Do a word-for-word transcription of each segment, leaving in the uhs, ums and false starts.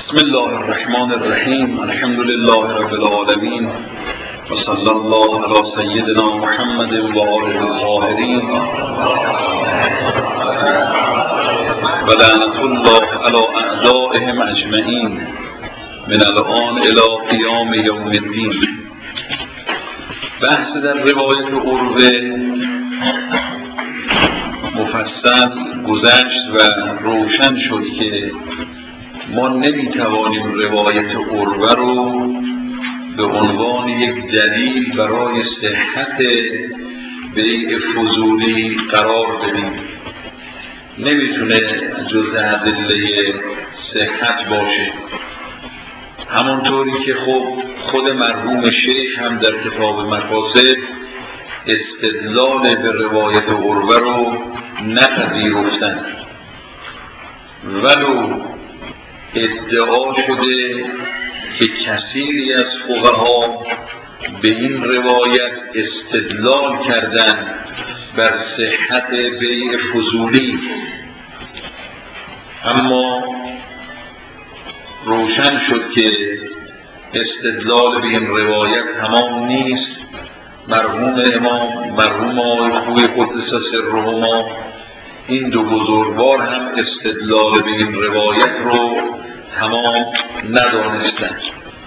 بسم الله الرحمن الرحیم. الحمد لله رب العالمین و صلی الله علی سیدنا محمد و آله الطاهرین و لعنة الله علی اعدائهم اجمعین من الآن الی قیام یوم الدین. بحث در روایت عروه مفصل گذشت و روشن شد که ما نمیتوانیم روایت عروه رو به عنوان یک دلیل برای صحت بیع فضولی قرار بدیم. نمیتونه جز ادله صحت باشه. همونطوری که خب خود مرحوم شیخ هم در کتاب مقاصد استدلال به روایت عروه رو نپذیرفتند، ولو ادعا شده که کثیری از فقها به این روایت استدلال کردند بر صحت بیع فضولی، اما روشن شد که استدلال به این روایت تمام نیست. مرحوم امام مرحوم آقای خوی قدس سرهما این دو بزرگوار هم استدلال به این روایت رو تمام ندانستند.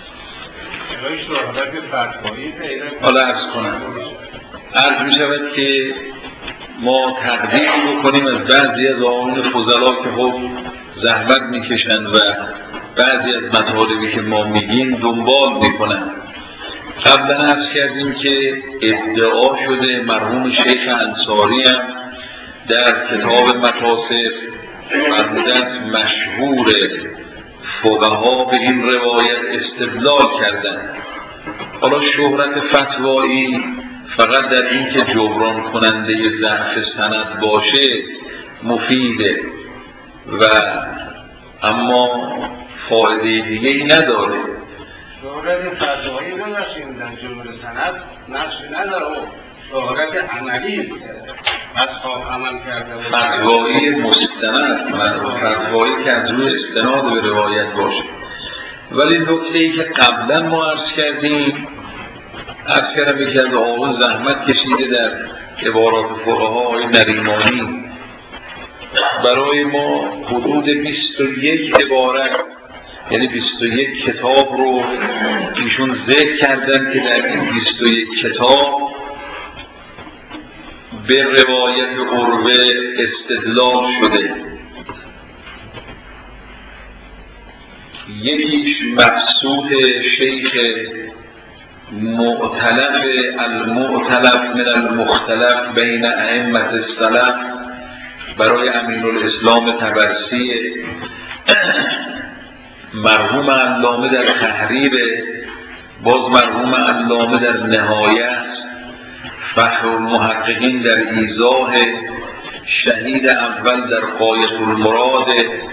حالا عرض کنم عرض می شود که ما تقدیر بکنیم از بعضی از آقایون فضلا که خب زحمت می کشند و بعضی از مطالبی که ما میگیم دنبال میکنند. قبلا عرض کردیم که ادعا شده مرحوم شیخ انصاری هم در کتاب مقاصد فرمودند مشهور فقها به این روایت استدلال کردند. حالا شهرت فتوایی فقط در این که جبران کننده ضعف سند باشه مفیده و اما فایده دیگه ای نداره. شهرت فتوایی نمیدن جبر سند نقشی نداره، شهرت عملی اصحاب عمل کرده فتوایی مستند فتوایی که از روی استناد به روایت باشه. ولی نکته‌ای که قبلا ما عرض کردیم عرض کردم یکی از آقایون زحمت کشیده در عبارات فقهای نریمانی برای ما حدود بیست و یک عبارت یعنی بیست و یک کتاب رو ایشون ذکر کردن که در این بیست و یک کتاب به روایت عروه استدلال شده. یکیش مقصود شیخ معتلف المعتلف من المختلف بین ائمه السلف برای امینالاسلام طبرسی مرحوم علامه در تحریر، باز مرحوم علامه در نهایت، فخر المحققین در ایضاح، شهید اول در غایة المراد،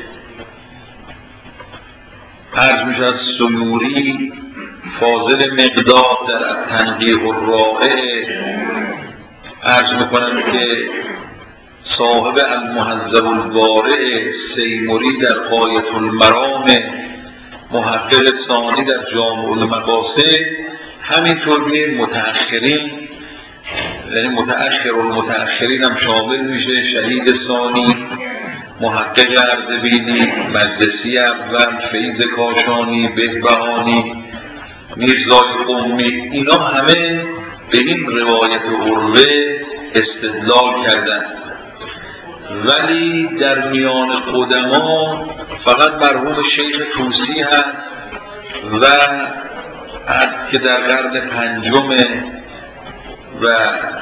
عرض میشد سیوری، فاضل مقداد در تنقیح الرائع، عرض میکنم که صاحب المهذب البارع سیموری در غایة المرام، محقق ثانی در جامع المقاصد، همینطور متأخرین یعنی متأخر و متأخرین هم شامل میشه، شهید ثانی، محقق اردبیلی، مجلسی اول، فیض کاشانی، بهبهانی، میرزای قمی، اینا همه به این روایت عروه استدلال کردند. ولی در میان قدما فقط مرحوم شیخ طوسی هست و که در قرن پنجم و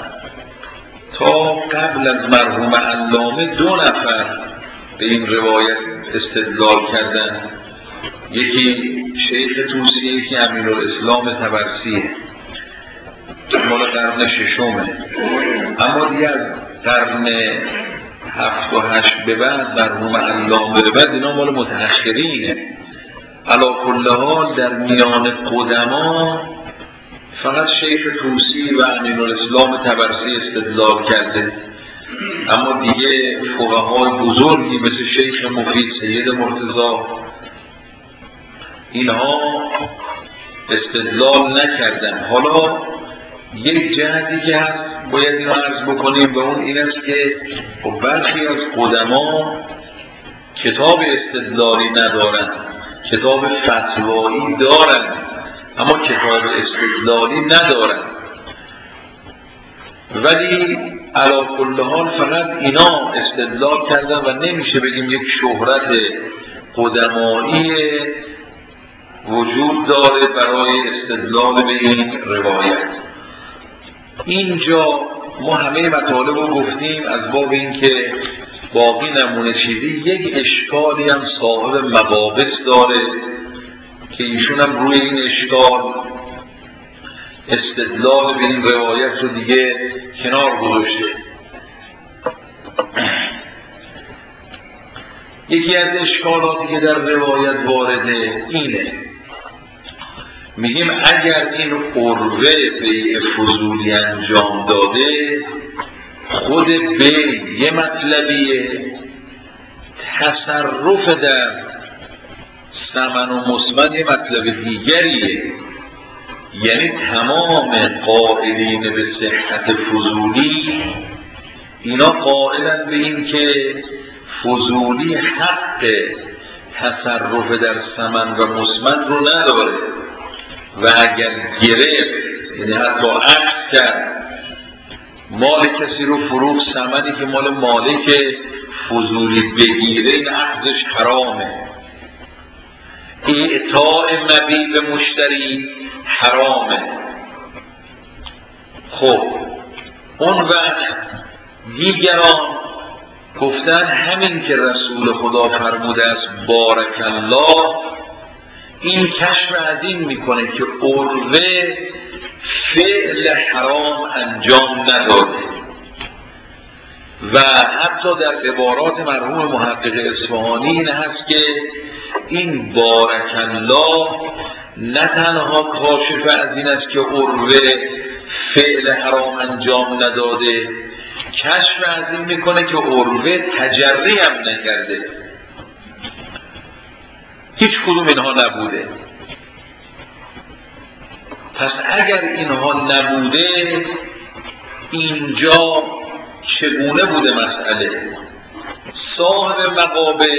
تا قبل از مرحوم علامه دو نفر به این روایت استدلال کردند. یکی شیخ طوسی، یکی امینالاسلام طبرسیه، مال قرن ششمه. اما دیگه از قرن هفت و هشت به بعد مرحوم علامه به بعد اینا مال متأخرینه. علی کل حال در میان قدما فقط شیخ طوسی و امینالاسلام طبرسی استدلال کرده، اما دیگه فقهای بزرگی مثل شیخ مفید، سید مرتضی، اینها استدلال نکردن. حالا یک جهتی که هست باید اینو عرض بکنیم و اون این است که برخی از قدما کتاب استدلالی ندارن، کتاب فتوایی دارن اما کتاب استدلالی ندارن، ولی علی کل حال فقط اینا استدلال کردن و نمیشه بگیم یک شهرت قدمایی وجود داره برای استدلال به این روایت. اینجا ما همه مطالب رو گفتیم از باب اینکه باقی نمونه چیزی. یک اشکالی هم صاحب مقابس داره که ایشون هم روی این اشکال استدلال به این روایت رو دیگه کنار گذاشته. یکی از اشکالاتی که در روایت وارده اینه، میگیم اگر این عروه بیع فضولی انجام داده، خود بیع یه مطلبیه، تصرف در ثمن و مسمن یه مطلب دیگریه. یعنی تمام قائلین به صحت فضولی اینا قائلن به این که فضولی حق تصرف در ثمن و مسمن رو نداره و اگر گرفت، یعنی حتی عکس کرد، مال کسی رو فروخت، ثمنی که مال مالک فضولی بگیره، این عقدش حرامه. اعطاء مبیع به مشتری حرامه. خب اون وقت دیگران گفتن همین که رسول خدا فرموده است بارک الله، این کشف از این میکنه که عروه فعل حرام انجام نداده و حتی در عبارات مرحوم محقق اصفهانی این هست که این بارک الله نه تنها کاشف از این است که عروه فعل حرام انجام نداده، کشف از این میکنه که عروه تجری هم نکرده. هیچ کدوم اینها نبوده. پس اگر اینها نبوده، اینجا چگونه بوده مسئله؟ صاحب مقابس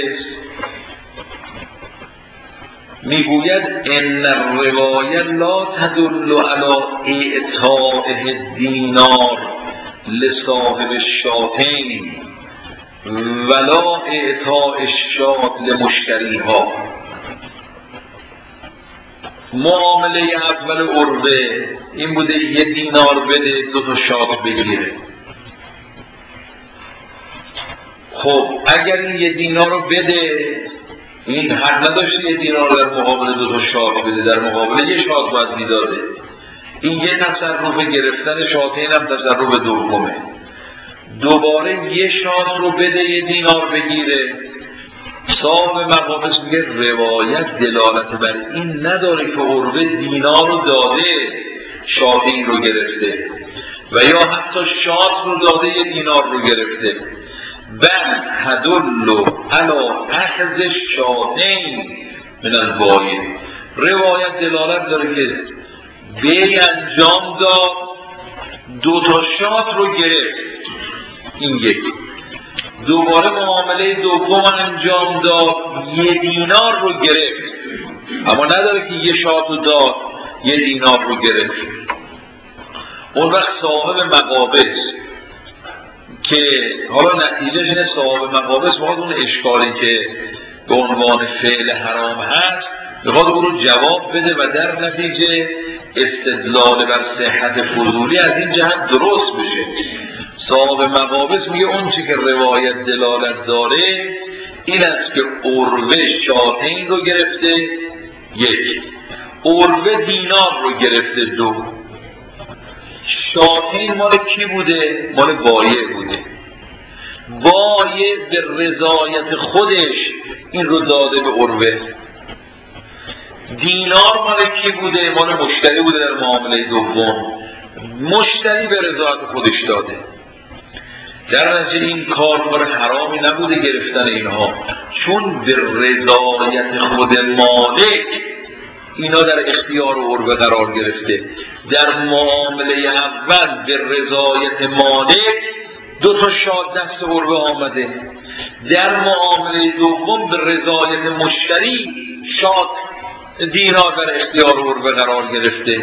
میگوید ان الروایه لا تدل علی اعطاء دینار لصاحب الشاتین ولا اعطاء الشات لمشتریها. معامله اول عروه این بوده یه دینار بده دو تا شات بگیره. خب اگر این یه دینار رو بده، این حق نداشته یه دینار در مقابل دو تا شات بده، در مقابل یه شات باید میداده. این یه تصرف گرفتن شاتین هم تصرف دومه. دوباره یه شات رو بده یه دینار بگیره. صاحب مقابس میگه روایت دلالت بر این نداره که عروه دینار رو داده شاتین رو گرفته و یا حتی شات رو داده یه دینار رو گرفته. بل تدل علی اخذ الشاتین من البایع. روایت دلالت داره که بیع انجام داد، دو تا شات رو گرفت، این یکی. دوباره معامله دوم انجام داد، یه دینار رو گرفت، اما نداره که یه شات رو داد یه دینار رو گرفت. اون وقت صاحب مقابس که حالا نتیجه اینه، صاحب مقابس باید اون اشکالی که به عنوان فعل حرام هست بخواد اون رو جواب بده و در نتیجه استدلال بر صحت فضولی از این جهت درست بشه. صاحب مقابس میگه اون چی که روایت دلالت داره این است که عروه شاتین رو گرفته یک، عروه دینار رو گرفته دو. شاتین مال کی بوده؟ مال بایع بوده. بایع به رضایت خودش این رو داده به عروه. دینار مال کی بوده؟ مال مشتری بوده در معامله دوم. مشتری به رضایت خودش داده. در نتیجه این کار کار حرامی نبوده گرفتن اینها، چون به رضایت خود مالک اینا در اختیار عربه قرار گرفته. در معامله اول به رضایت مالک دو تا شاد دست عربه آمده، در معامله دوم به رضایت مشتری شاد دینار در اختیار عربه قرار گرفته.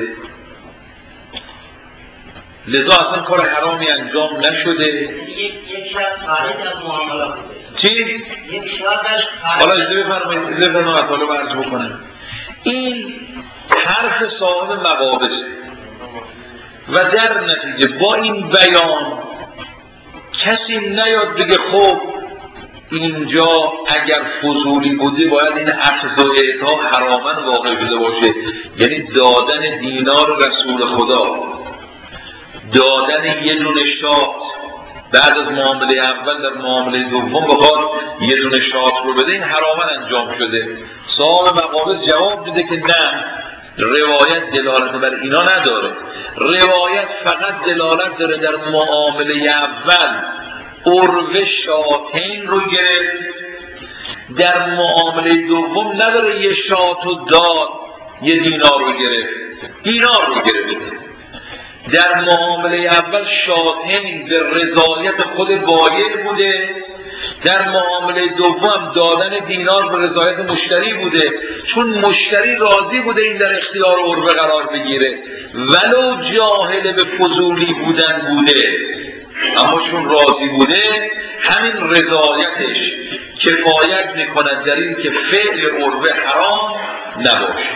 لذا اصلا کار حرامی انجام نشده. یک شخص خارج از معامله بوده. چی؟ یک شخص حالا اجازه بفرمایید اجازه بفرمایید مطالب عرض بکنم. این حرف صاحب مقابض و در نتیجه با این بیان کسی نیاد بگه خب اینجا اگر فضولی بوده باید این اخذ و اعطا حراما واقع شده باشه، یعنی دادن دینار رسول خدا، دادن یه دونه شات بعد از معامله اول در معامله دوم بخواد یه دونه شات رو بده، این حراما انجام شده. صاحب مقابض جواب دیده که نه، روایت دلالت بر اینا نداره. روایت فقط دلالت داره در معامله اول عروه شاتین رو گرفت، در معامله دوم نداره یه شات رو داد یه دینار رو گرفت، دینار رو گرفت. در معامله اول شاتین به رضایت خود بایع بوده، در معامله دوم دادن دینار به رضایت مشتری بوده، چون مشتری راضی بوده این در اختیار عربه قرار بگیره ولو جاهل به فضولی بودن بوده، اما چون راضی بوده همین رضایتش کفایت میکند در این که فعل عربه حرام نباشه.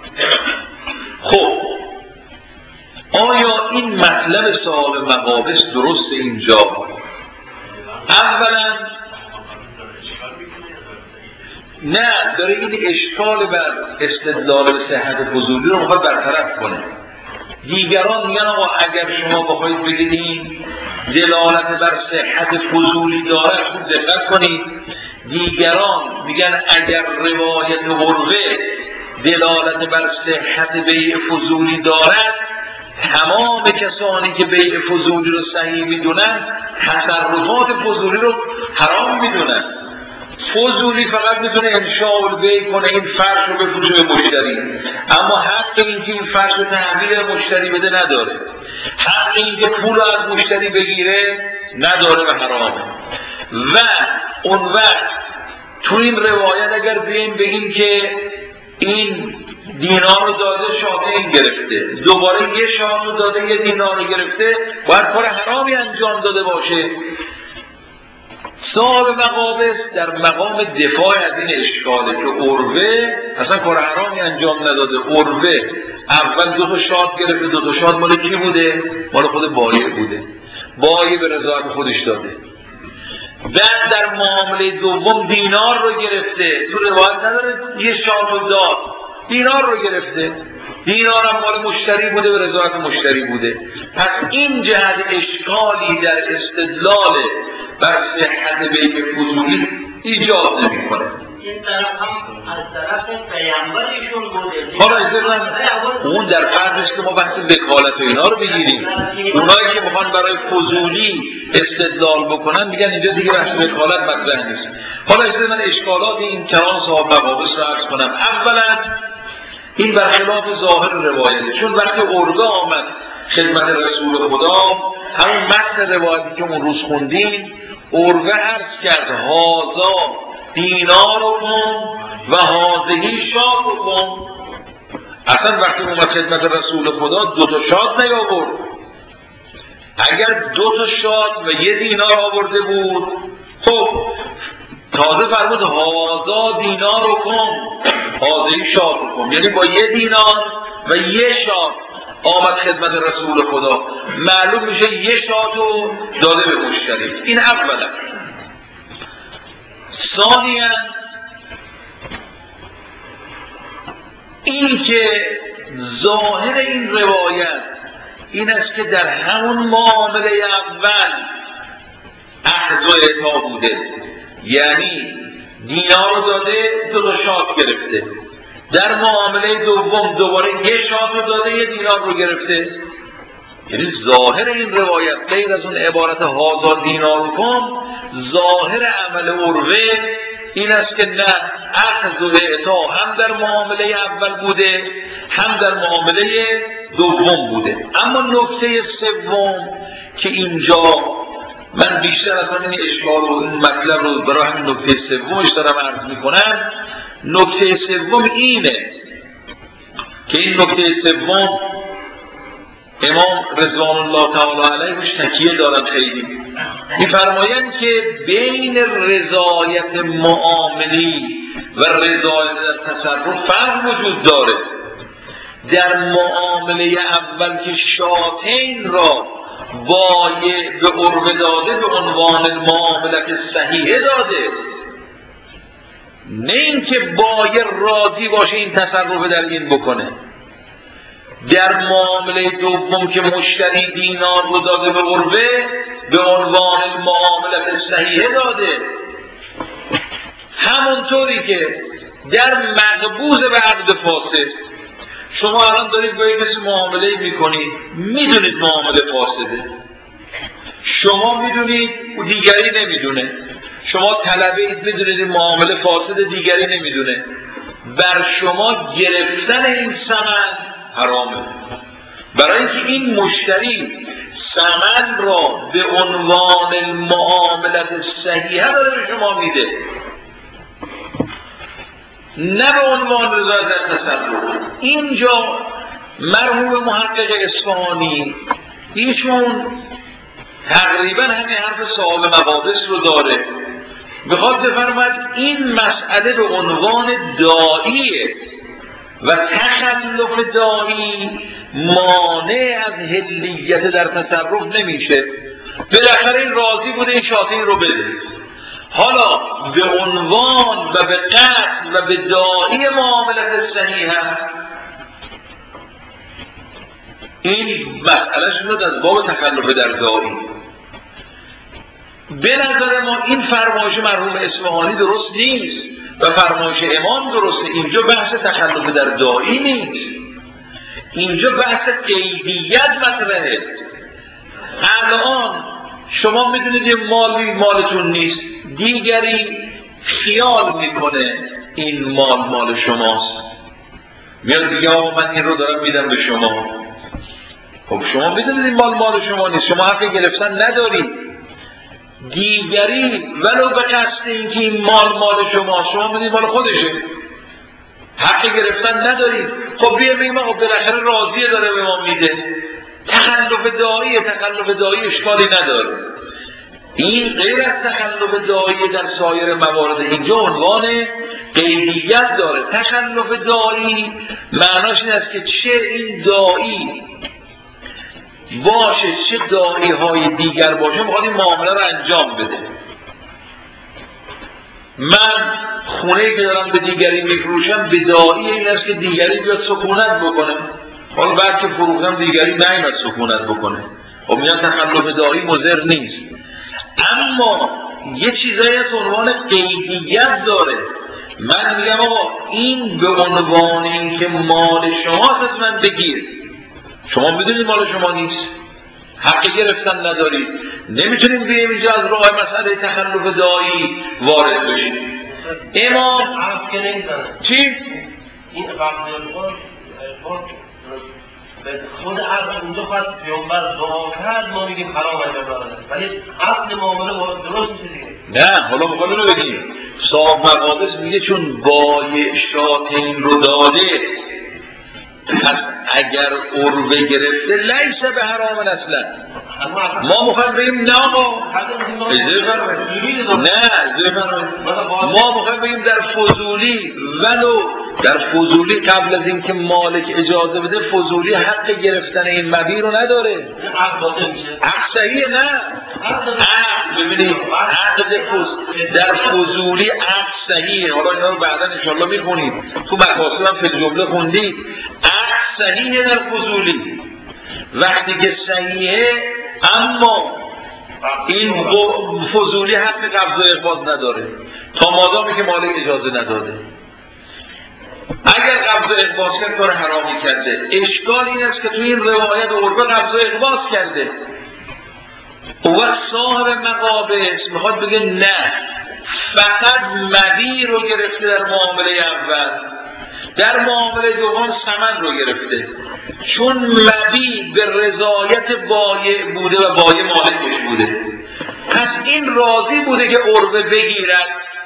خب آیا این مطلب صاحب مقابض درست اینجا؟ اولا نه، داره این اشکال بر استدلال به صحت فضولی رو میخواد برطرف کنه. دیگران میگن آقا اگر شما بخواید بگید این دلالت بر صحت فضولی داره، خوب دقت کنید، دیگران میگن اگر روایت عروه دلالت بر صحت بیع فضولی دارد، تمام کسانی که بیع فضولی رو صحیح میدونن تصرفات فضولی رو حرام میدونن. فضولی فقط میتونه انشاء البیع کنه، این فرش رو بفروشه به مشتری، اما حق این که این فرش رو تحویل مشتری بده نداره، حق این که پول رو از مشتری بگیره نداره و حرامه. و اون وقت تو این روایت اگر بیم بگیم که این دینار رو داده شاتین گرفته، دوباره یه شات رو داده یه دینار رو گرفته، باید کار حرامی انجام داده باشه. صاحب مقابض در مقام دفاع از این اشکاله که عروه اصلا کار حرامی انجام نداده. عروه اول دو تا شات گرفته، دو تا شات مال کی بوده؟ مال خود بایع بوده، بایع به رضایت خودش داده. بعد در معامله دوم دینار رو گرفته، تو روایت نداره یه شات رو داد، دینار رو گرفته، دینار هم مال مشتری بوده به رضایت مشتری بوده. پس این جهت اشکالی در استدلال بر صحت بیع فضولی ایجاد نمی‌کنه. این طرف هم از طرف پیامبرشون بوده. حالا اجازه اون در فرضش که ما بحث وکالت و اینا رو بگیریم، اونایی که میخوان برای فضولی استدلال بکنن میگن اینجا دیگه بحث وکالت مطرح نیست. حالا اجازه من اشکالات این کران صاحب مقابض رو عرض کنم. اولا این برخلاف ظاهر روایته، چون وقتی عروه آمد خدمت رسول خدا، همون متن روایتی که اون روز خوندیم، عروه عرض کرد هازا دینارکم و هازهی شاتکم. اصلا وقتی اومد خدمت رسول خدا دو تا شات نیاورد. اگر دو تا شات و یه دینار آورده بود، خب تازه فرمود هازا دینارکم هازهی شاتکم، یعنی با یه دینار و یه شات آمد خدمت رسول خدا، معلوم میشه یه شاتو داده به مشتری. این اولا. ثانیاً این که ظاهر این روایت این است که در همون معامله اول اخذ و اعطا بوده، یعنی دینار رو داده دو تا شات گرفته، در معامله دوم دوباره یه شات رو داده یه دینار رو گرفته. یعنی ظاهر این روایت غیر از اون عبارت هازا دینارکم، ظاهر عمل عروه این است که نه، اخذ و اعطا هم در معامله اول بوده هم در معامله دوم بوده. اما نکته سوم که اینجا من بیشتر از این اشکال و این مطلب رو برای همین نکته سومش دارم عرض میکنم. نکته سوم اینه که این نکته سوم امام رضوان الله تعالی علیهش تکیه دارن خیلی. می‌فرمایند که بین رضایت معاملی و رضایت در تصرف فرق وجود داره. در معامله اول که شاتین را بایع به عربه داده به عنوان معاملت صحیحه داده، نه اینکه بایع راضی باشه این تصرف در این بکنه. در معامله دوم که مشتری دینار رو داده به عربه به عنوان معاملت صحیحه داده. همونطوری که در مقبوض به عقد فاسد شما الان دارید با یک کسی معامله میکنید، میدونید معامله فاسده، شما میدونید و دیگری نمیدونه، شما طلبه اید میدونید این معامله فاسده دیگری نمیدونه، بر شما گرفتن این ثمن حرامه، برای اینکه این مشتری ثمن را به عنوان معاملت صحیحه داره به شما میده، نه به عنوان رضایت در تصرف. اینجا مرحوم محقق اصفهانی ایشون تقریبا همین حرف صاحب مقابس رو داره، میخواد بفرماید این مسئله به عنوان داعیه و تخلف داعی مانع از حلیت در تصرف نمیشه. بالاخره این راضی بوده این شاطین رو بده، حالا به عنوان و به قطع و به داعی معاملت صحیحه این مسئله شد از باب تخلف در داعی. به نظر ما این فرمایش مرحوم اصفهانی درست نیست و فرمایش امام درسته. اینجا بحث تخلف در داعی نیست، اینجا بحث قیدیت مطرحه. الان شما میدونید یه مالی مالتون نیست، دیگری خیال میکنه این مال مال شماست، میاد دیگه آقا من این رو دارم میدم به شما. خب شما میدونید این مال مال شما نیست، شما حق گرفتن ندارید. دیگری ولو به قصد اینکه این مال مال شما، شما میدونید مال خودشه، حق گرفتن ندارید. خب بیا بگیم آقا بالاخره راضیه داره به ما میده، تخلف داعی تخلف داعی اشکالی نداره. این غیر از تخلف داعی در سایر موارد، اینجا عنوان قیدیت داره. تخلف داعی معناش این است که چه این داعی باشه چه داعی های دیگر باشه میخواد این معامله رو انجام بده. من خونه که دارم به دیگری میفروشم به داعی این است که دیگری بیاد سکونت بکنه، حالا بعد که فروختم دیگری نیامد سکونت بکنه، خب میان تخلف داعی مضر نیست. اما یه چیزایی از عنوان قیدیت داره. من میگم آقا این به عنوان این که مال شماست از من بگیر، شما میدونید مال شما نیست، حق گرفتن ندارید، نمیتونیم بیایم اینجا از راه مسئله تخلف داعی وارد بشیم. امام عرض که نمیزنه چی؟ این قبل خود عرض اونجا خواهد پیامبر دعا کرد ما میگیم حرام انجام داده، ولی اصل معامله درست میشه دیگه. نه حالا مقابل رو بگیم صاحب مقابض میگه چون بایع شاتین رو داده پس اگر عربه گرفته لیسه به حرام اصلا. ما مخواهیم بگیم نه آقا نه ما مخواهیم بگیم در فضولی، ولو در فضولی قبل از اینکه مالک اجازه بده فضولی حق گرفتن این مبیع رو نداره. حق صحیحه نه حق ببینید حق در فضولی حق صحیحه. حالا اینا رو بعدا انشالله میخونید، تو مقاصد هم فی جمله خوندید. حق صحیحه در فضولی وقتی که صحیحه، اما این فضولی حق قبض و اقباض نداره تا مادامی که مالک اجازه نداده. اگر قبض و اقباض کرد کار حرامی کرده. اشکال این است که توی این روایت عربه قبض و اقباض کرده. و صاحب مقابض میخواد بگه نه، فقط مبی رو گرفته در معامله اول، در معامله دوم ثمن رو گرفته، چون مبی به رضایت بایع بوده و بایع مالکش بوده. پس این راضی بوده که عربه بگیرد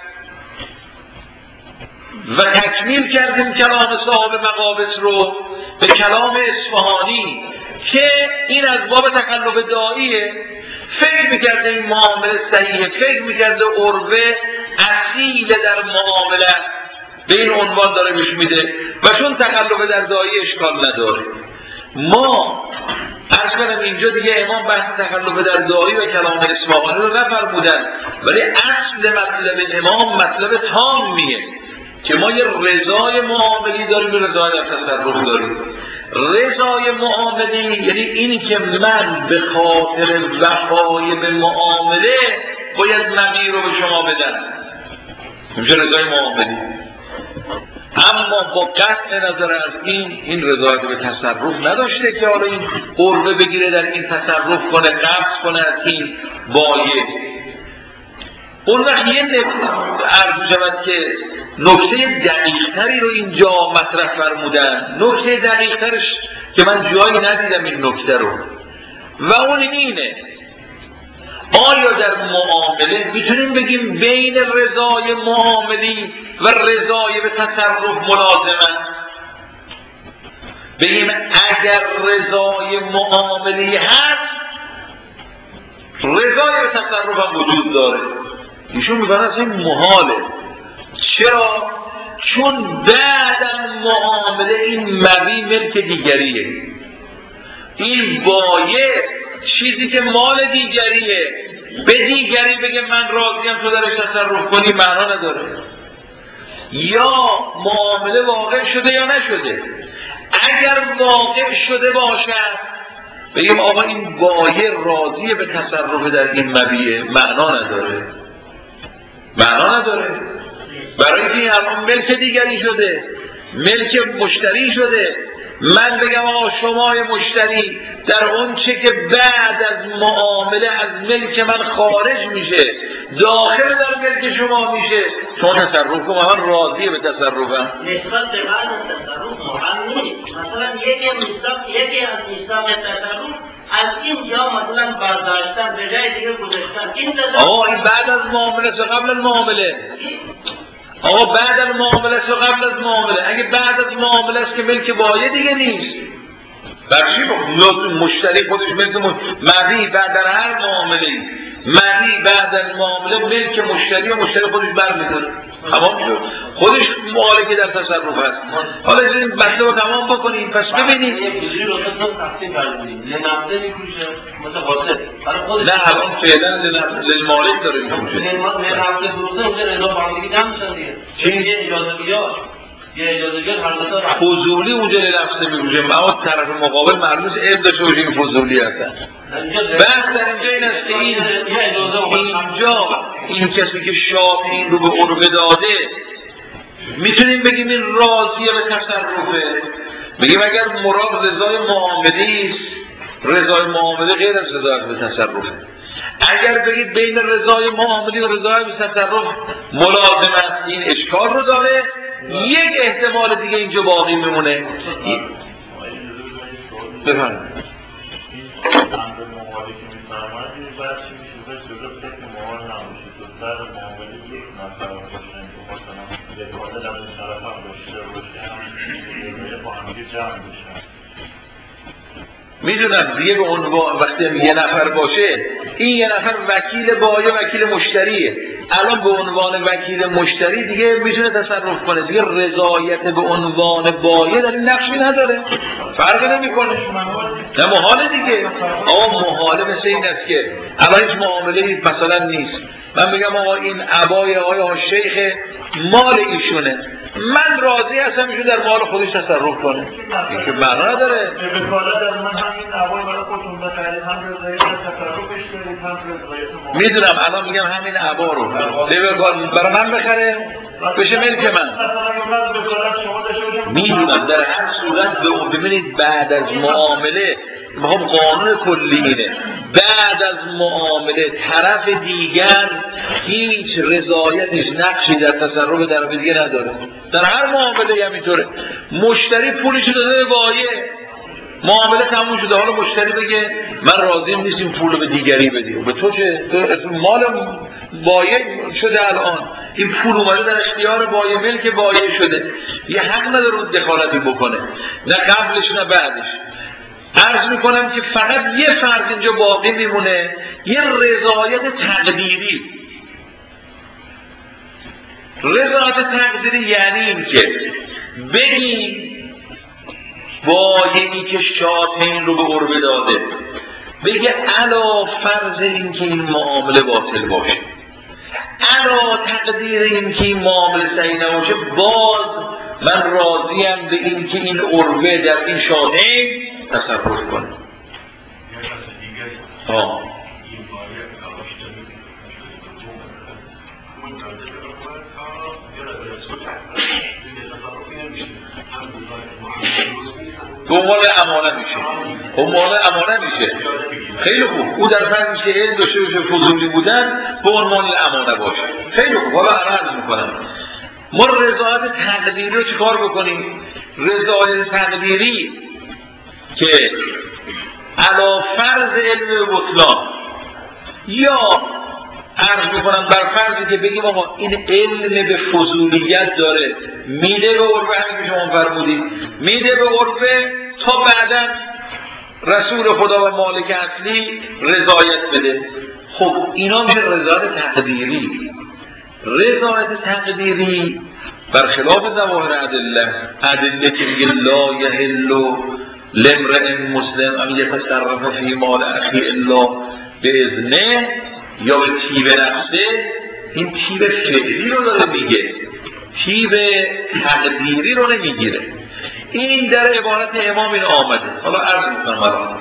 و تکمیل کردیم کلام صاحب مقابس رو به کلام اصفهانی که این از باب تکلف داعیه. فکر میکرده این معامله صحیحه، فکر میکرده عربه اصیل در معامله به این عنوان داره میش میده و چون تکلف در داعی اشکال نداره. ما عرض کنم اینجا دیگه امام بحث تکلف در داعی و کلام اصفهانی رو نفرمودن، ولی اصل مطلب امام مطلب تامیه که ما یه رضای معاملی داریم و رضای در تصرف داریم. رضای معاملی یعنی اینی که من به خاطر وفای به معامله باید مبی رو به شما بدم، میشه رضای معاملی. اما با قطع نظر از این این رضایت به تصرف نداشته که حالا این عربه بگیره در این تصرف کنه، قبض کنه از این بایع. اون وقت یه عرض شود که نکته دقیق‌تری رو اینجا مطرح فرمودن. نکته دقیق‌ترش که من جایی ندیدم این نکته رو و اون اینه: آیا در معامله میتونیم بگیم بین رضای معاملی و رضای به تصرف ملازمه؟ بگیم اگر رضای معاملی هست رضای به تصرف هم وجود داره. ایشون میگن از این محاله. چرا؟ چون بعد از معامله این مبی ملک دیگریه، این بایع چیزی که مال دیگریه به دیگری بگه من راضیم تو درش تصرف کنی معنا نداره. یا معامله واقع شده یا نشده. اگر واقع شده باشد بگیم آقا این بایع راضیه به تصرف در این مبیه، معنا نداره، معنا نداره. برای اینکه این الان ملک دیگری شده، ملک مشتری شده. من بگم آقا شما مشتری در اون چه که بعد از معامله از ملک من خارج میشه داخل در ملک شما میشه، شما تصرف کنم، من راضیه به تصرفم. نسبت به بعد از تصرف مهم نیست. مثلا یکی مصداق یکی از مصداق تصرف از اینجا مثلا برداشتن به جای دیگه گذاشتن. این آقا این بعد از معامله چه قبل از معامله؟ آقا بعد از معامله چه قبل از معامله؟ اگه بعد از معامله است که ملک بایع دیگه نیست. برچی مشتری خودش ملک مبی بعد در هر معامله مبی بعد از معامله ملک مشتری و مشتری خودش برمی‌داره. تمام شد. خودش مالک در تصرف هست. حالا این بحث رو تمام بکنیم. پس ببینید یه بجوری رو تقسیم کردیم. لنفسه می‌فروشه متوسط. نه الان فعلا للمالک داره می‌فروشه. لنفسه فروشه اونجا رضا با هم دیگه جمع میشن دیگه. چه یه اجازه‌گیار یه اجازه‌گیر هر دو تا فضولی اونجا لنفسه می‌فروشه. اما طرف مقابل معلومه علم داشته باشه این فضولی هستن. بحث در اینجا این است که این اینجا این کسی که شاه این رو به عربه داده میتونیم بگیم این راضیه به تصرفه. بگیم اگر مراد رضای معاملی است، رضای معامله غیر از رضای به تصرفه. اگر بگید بین رضای معاملی و رضای به تصرف ملازم است، این اشکال رو داره. یک احتمال دیگه اینجا باقی میمونه. بفرمایید. میدونم دیگه به عنوان وقتی یه نفر باشه این یه نفر وکیل بایع وکیل مشتریه، الان به عنوان وکیل مشتری دیگه میتونه تصرف کنه، دیگه رضایت به عنوان بایع در این نقشی نداره، فرق نمیکنه. نه محاله دیگه. آقا محاله مثل این است که اول هیچ معامله مثلا نیست، من بگم آقا این عبای آقای شیخ مال ایشونه، من راضی هستم ایشون در مال خودش تصرف کنه، این که معنا نداره. به کالا در من همین عبای برای خودتون بخرید، هم رضایت تصرفش دارید، هم رضایت ما. میدونم الان میگم همین عبا رو برای من بخره بشه ملک من. میدونم در هر صورت ببینید بعد از معامله میخوام قانون کلی اینه، بعد از معامله طرف دیگر هیچ رضایتش نقشی در تصرف طرف دیگه نداره. در هر معامله همینطوره. مشتری پولش داده به بایع، معامله تموم شده، حالا مشتری بگه من راضیم نیستم پول به دیگری بدیم. به تو چه؟ تو مال بایع شده، الان این پول اومده در اختیار بایع، ملک بایع شده، یه حق نداره اون دخالتی بکنه، نه قبلش نه بعدش. عرض میکنم که فقط یه فرد اینجا باقی میمونه، یه رضایت تقدیری. رضایت تقدیری یعنی این که بگیم بایعی که شاتین رو به عربه داده بگه علا فرض این که این معامله باطل باشه، علا تقدیر این که این معامله صحیح نباشه، باز من راضیم به این که این عربه در این شاتین تصرف کنه. ها دنبال امانه میشه، دنبال امانه میشه. خیلی خوب، او در فرضش که علم داشته باشه فضولی بودن به عنوان امانه باشه. خیلی خوب، حالا عرض میکنم ما رضایت تقدیری رو چیکار بکنیم؟ رضایت تقدیری که علا فرض علم بطلان، یا عرض میکنم بر فرضی که بگیم آقا این علم به فضولیت داره، میده به عربه، همین که شما فرمودید میده به عربه تا بعدا رسول خدا و مالک اصلی رضایت بده. خب اینا میشه رضایت تقدیری. رضایت تقدیری برخلاف ظواهر ادله، ادله که میگه لا یحل لامرئ مسلم ان یتصرف فی مال اخیه الا باذنه یا به طیب نفسه، این طیب فعلی رو داره میگه، طیب تقدیری رو نمیگیره. این در عبارت امام این آمده. حالا عرض میکنم الان.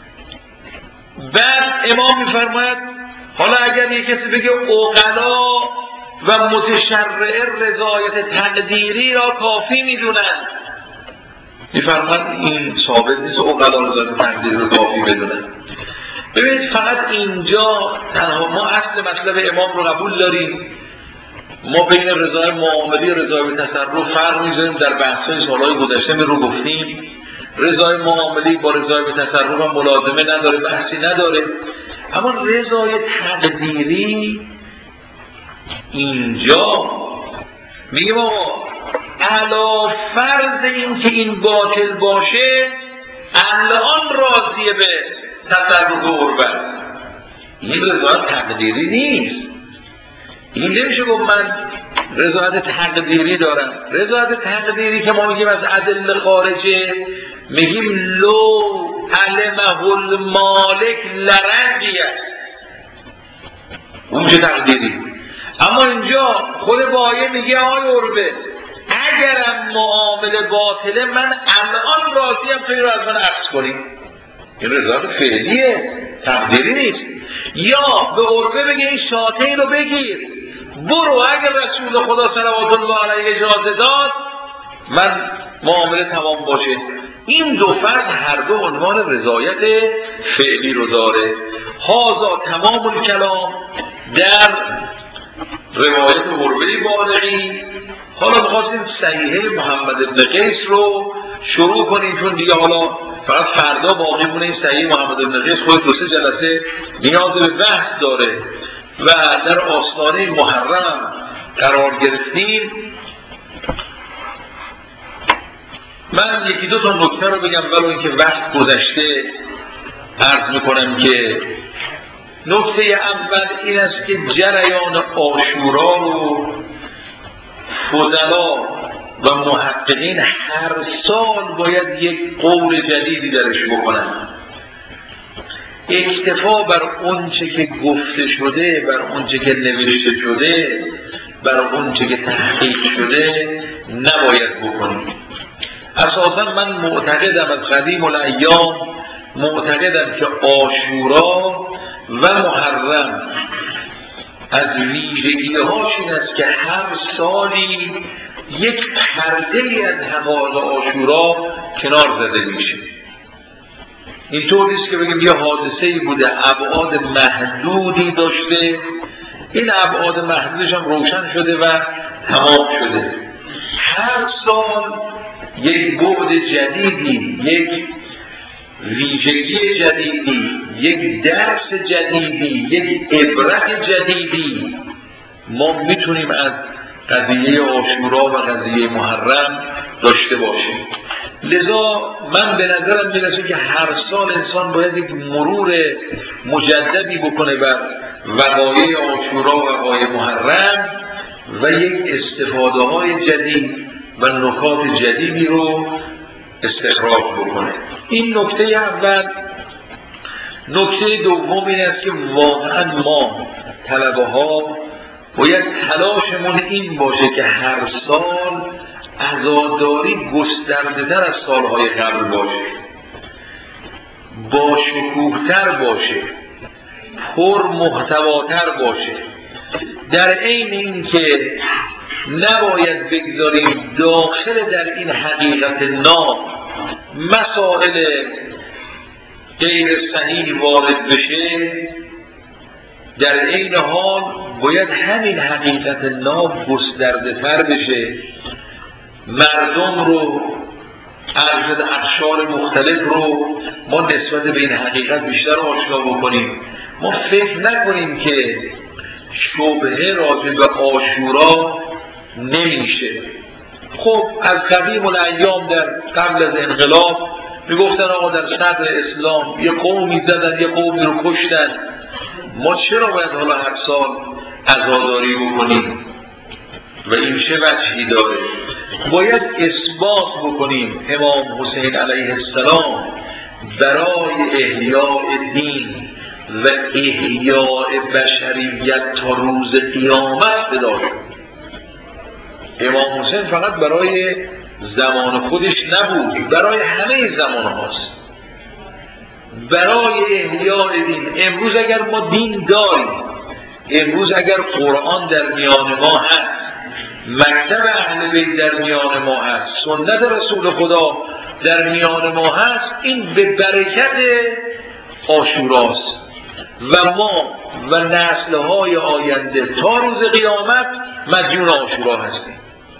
بعد امام میفرماید حالا اگر یک کسی بگه عقلا و متشرع رضایت تقدیری را کافی میدونن، میفرماید این ثابت نیست عقلا رضایت تقدیری را کافی بدونن. ببینید فقط اینجا تنها ما اصل مطلب امام رو قبول داریم، ما بین رضای معاملی و رضای به تصرف فرق میذاریم. در بحث‌های سالهای گذشته می رو گفتیم رضای معاملی با رضای به تصرف هم ملازمه نداره، بحثی نداره. اما رضای تقدیری اینجا میگیم آقا علا فرض این که این باطل باشه الان راضیه به تصرف عربه، این رضایت تقدیری نیست. این نمیشه گفت من رضایت تقدیری دارم. رضایت تقدیری که ما میگیم از ادله خارجه، میگیم لو علمه المالک لرضیه، اون میشه تقدیری. اما اینجا خود بایع میگه آی عربه اگرم معامله باطله من الان راضیم تو این رو از من عکس کنی. این رضایت فعلیه، تقدیری نیست. یا به عربه بگه این شاطین رو بگیر برو، اگر رسول خدا صلوات الله علیه اجازه داد من معامله تمام باشه. این دو فرد هر دو عنوان رضایت فعلی رو داره. هذا تمام الکلام در روایت عربه بالغی. حالا بخواستیم صحیحه محمد بن قیس رو شروع کنیم، چون دیگه حالا فقط فردا باقی مونه. این صحیح محمد بن قیس خود دو سه جلسه نیاز به بحث داره و در آستانه محرم قرار گرفتیم. من یکی دو تا نکته رو بگم ولو اینکه وقت گذشته. عرض میکنم که نکته اول این است که جریان عاشورا رو فضلا و محققین هر سال باید یک قول جدیدی درش بکنن. اکتفا بر اونچه که گفته شده، بر اونچه که نوشته شده، بر اونچه که تحقیق شده نباید بکنیم. اساسا من معتقدم از قدیم الایام معتقدم که عاشورا و محرم از ویژگی هاش این است که هر سالی یک پرده ای از حقایق عاشورا کنار زده میشه. اینطور نیست که بگیم یه حادثه‌ای بوده ابعاد محدودی داشته، این ابعاد محدودش هم روشن شده و تمام شده. هر سال یک بعد جدیدی، یک ویژگی جدیدی، یک درس جدیدی، یک عبرت جدیدی ما میتونیم از قضیه عاشورا و قضیه محرم داشته باشیم. لذا من به نظرم میرسه که هر سال انسان باید یک مرور مجددی بکنه بر وقایع عاشورا و وقایع محرم و یک استفاده های جدید و نکات جدیدی رو استخراج بکنه. این نکته اول. نکته دوم این است که واقعا ما طلبه ها باید تلاشمون این باشه که هر سال عزاداری گسترده تر از سالهای قبل باشه، با شکوهتر باشه، پر محتواتر باشه، در عین این که نباید بگذاریم داخل در این حقیقت نام مسائل غیر صحیح وارد بشه، در این حال باید همین حقیقت نام گسترده تر بشه، مردم رو ارشد اقشار مختلف رو ما نسبت به این حقیقت بیشتر آشنا بکنیم. ما فکر نکنیم که شبهه راجع به عاشورا نمیشه. خب از قدیم الایام در قبل از انقلاب میگفتن آقا در صدر اسلام یه قومی زدن، یه قومی رو کشتن، ما چرا باید حالا هر سال عزاداری بکنیم؟ و این چه وجهی داره؟ باید اثبات بکنیم امام حسین علیه السلام برای احیاء دین و احیاء بشریت تا روز قیامت فدا شد. امام حسین فقط برای زمان خودش نبود، برای همه زمان هاست، برای احیاء دین. امروز اگر ما دین داریم، امروز اگر قرآن در میان ما هست، مکتب اهل بیت در میان ما هست، سنت رسول خدا در میان ما هست، این به برکت عاشوراست و ما و نسل‌های آینده تا روز قیامت مدیون عاشورا هستیم.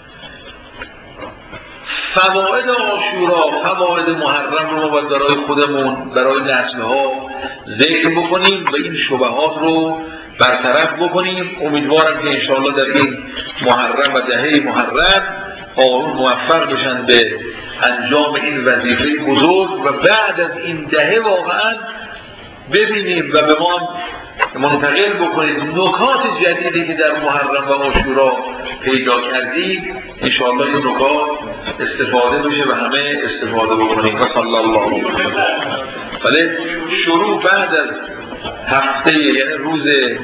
فواید عاشورا، فواید محرم رو ما باید برای خودمون، برای نسل‌ها ذکر بکنیم و این شبهات رو برطرف بکنیم. امیدوارم که انشاءالله در این محرم و دهه محرم آقایون موفق بشن به انجام این وظیفه بزرگ و بعد از این دهه واقعا ببینیم و به ما منتقل بکنید نکات جدیدی که در محرم و عاشورا پیدا کردید. انشاءالله این نکات استفاده بشه و همه استفاده بکنیم. و صلی الله علیه و سلم. ولی شروع بعد از هفته، یعنی روز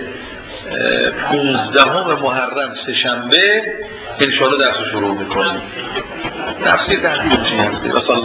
پونزدهم محرم سه‌شنبه انشاءالله درس شروع میکنیم. تفسیر تحقیق میشه.